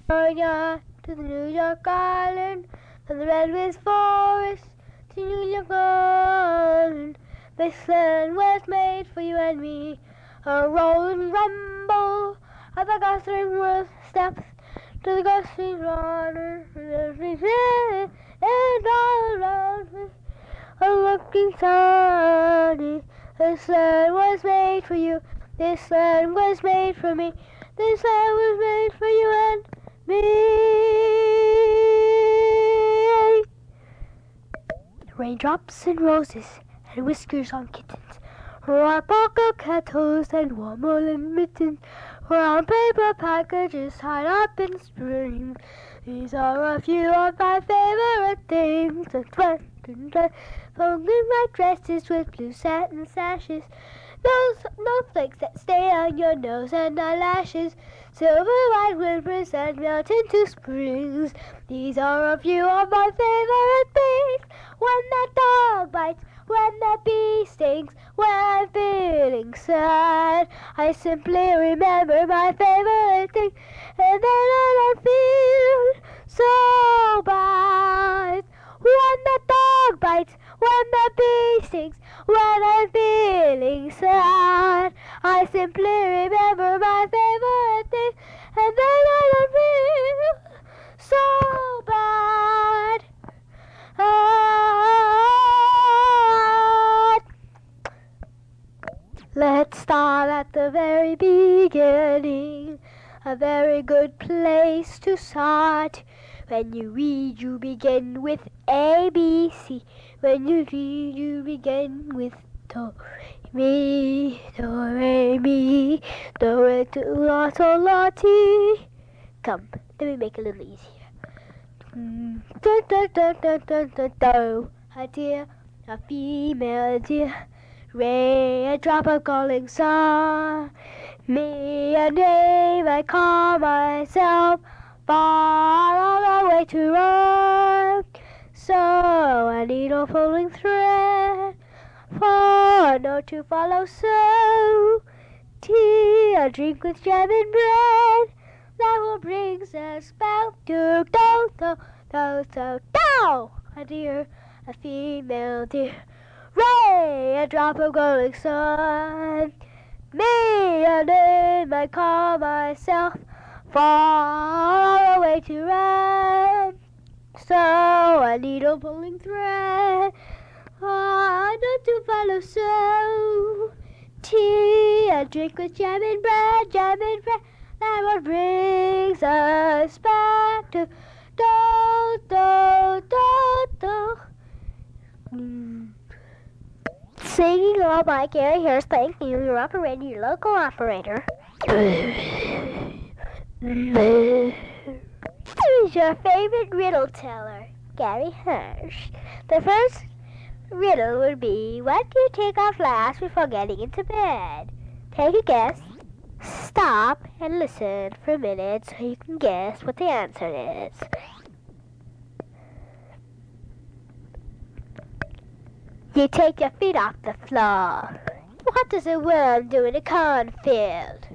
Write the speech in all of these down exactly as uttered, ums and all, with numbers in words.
California to the New York Island, from the redwoods forest to New York Island. This land was made for you and me. A roll and rumble of the gusting roof steps to the gusting water, and all around me are looking sunny. This land was made for you. This land was made for me. This land was made for you and me. Raindrops and roses and whiskers on kittens, or pocket kettles and warm woolen mittens, or on paper packages tied up in strings. These are a few of my favorite things. Folding my dresses with blue satin sashes, those snowflakes that stay on your nose and eyelashes, silver white whispers that melt into springs. These are a few of my favorite things. When the dog bites, when the bee stings, when I'm feeling sad, I simply remember my favorite thing, and then I don't feel so bad. When the dog bites, when the bee stings, when I'm feeling sad, I simply remember my favorite thing, and then I don't feel so bad. Ah. Let's start at the very beginning, a very good place to start. When you read, you begin with A, B, C. When you read, you begin with Do, Re, Do, Re, Mi, Do, Re, Do, La, Sol, La, Ti. Come, let me make it a little easier. Mm. Do, do, do, do, do, do, do. A deer, a female deer. Re, a drop of calling song. Me, a name I call myself. Far on the way to run. So a needle pulling thread, for a note to follow. So tea, a drink with jam and bread, that will bring us back to do do do do do. A deer, a female deer. Ray, a drop of glowing sun. Me, a name I call myself. Far away to run. So a needle pulling thread, oh, not to follow. So tea, a drink with jam and bread, jam and bread, that what brings us back to do do do do. Mm. Singing all by Gary Harris. Thank you, your operator, your local operator. Who is your favorite riddle teller? Gary Hirsch. The first riddle would be, what do you take off last before getting into bed? Take a guess. Stop and listen for a minute so you can guess what the answer is. You take your feet off the floor. What does a worm do in a cornfield?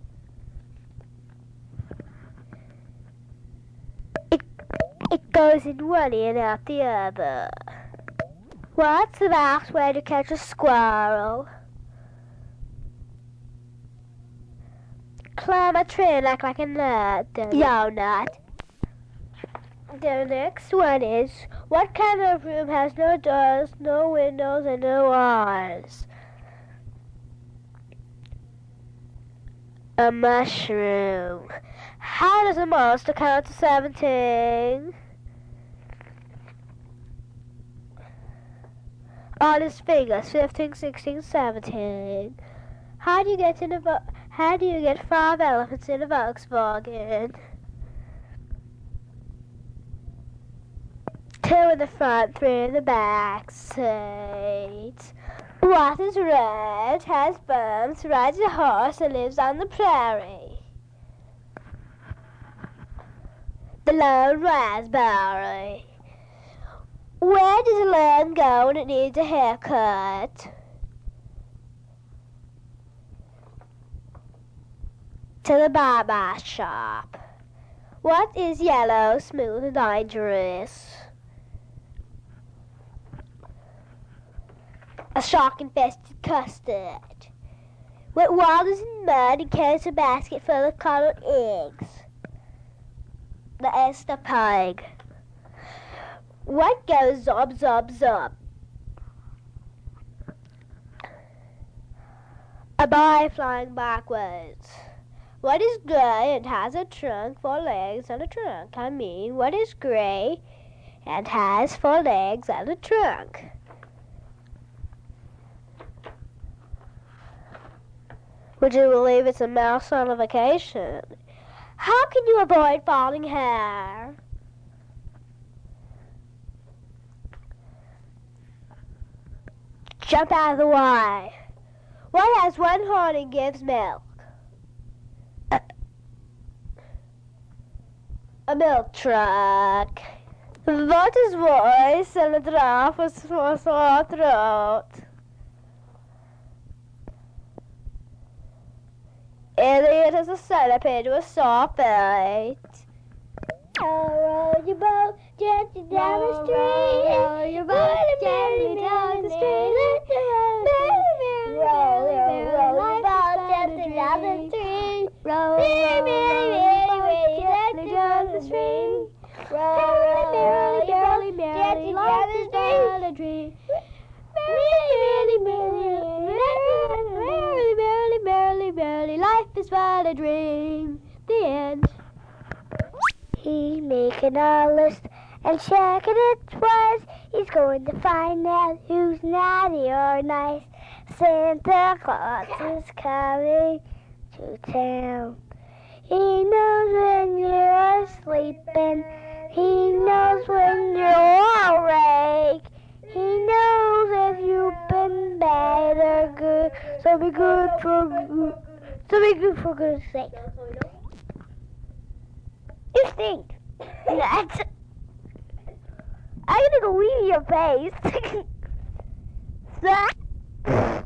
It, it goes in one ear and out the other. What's the best way to catch a squirrel? Climb a tree and act like a nut. Yo, nut. The next one is, what kind of room has no doors, no windows, and no walls? A mushroom. How does a monster count to seventeen? On his fingers, fifteen, sixteen, seventeen. How do you get in a vo- How do you get five elephants in a Volkswagen? Two in the front, three in the back seat. What is red, has bumps, rides a horse, and lives on the prairie? The lone raspberry. Where does a lamb go when it needs a haircut? To the barber shop. What is yellow, smooth, and dangerous? A shark-infested custard. Wet waters in mud and carries a basket full of coloured eggs. The Esther pig. What goes zob, zob, zob? A boy flying backwards. What is grey and has a trunk, four legs, and a trunk? I mean, what is grey and has four legs and a trunk? Would you believe it's a mouse on a vacation? How can you avoid falling hair? Jump out of the way. What has one horn and gives milk? A, a milk truck. What is voice and a draft with a sore throat? Idiot is a centipede with sore feet. Row, row your boat gently down the street. Row your boat gently down the street. Let the row, row, row, row your boat gently down the street. Row, row, row your boat gently down the street. Row, row, row your boat gently down the street. Merrily, merrily, merrily, merrily, merrily, merrily, life is but a dream. The end. He's making a list and checking it twice. He's going to find out who's naughty or nice. Santa Claus is coming to town. He knows when you're sleeping. He knows when you're awake. He knows if you've been bad or good. So be good for good. So be good for goodness sake. You stink. That's. I'm gonna go leave your face.